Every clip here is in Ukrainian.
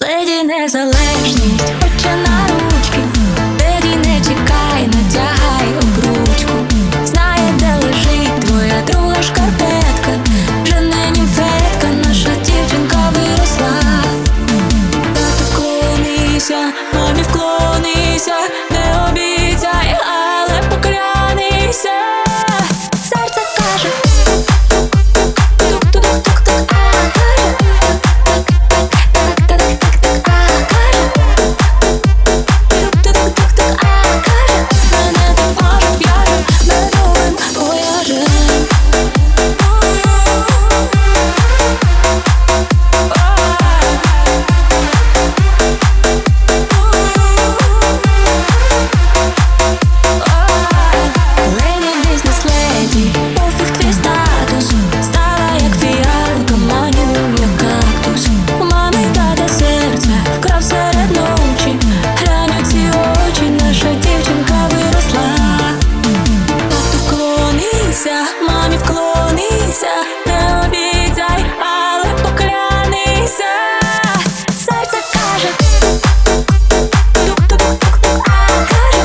Леді незалежність, хоче на ручки, леді не чекай, натягай обручку. Знає, де лежить твоя друга шкарпетка, вже не німфетка, наша дівчинка виросла. Тату вклонися, мамі вклонися, не обіцяй, але поклянися. Серце каже тук-тук-тук-тук, мамі вклонися, не обіцяй, але поклянися. Серце каже тук-тук-тук-тук, каже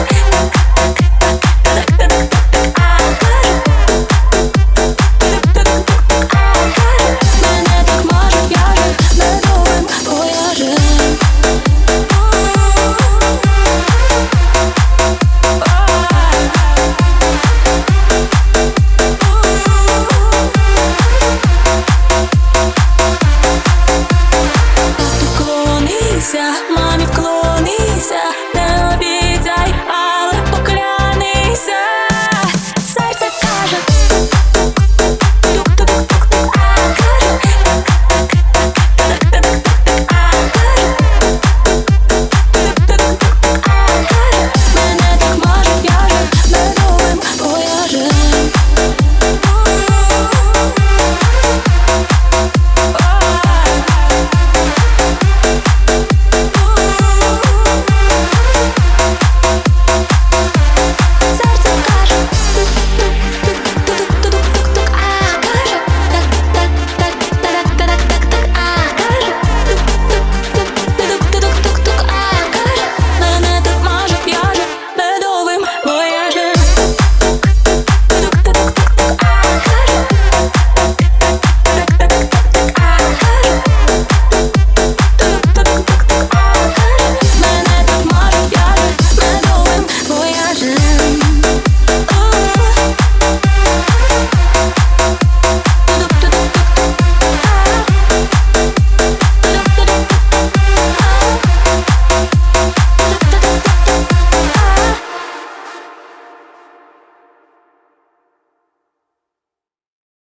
мене так може, я же медовим вояжем. Мамі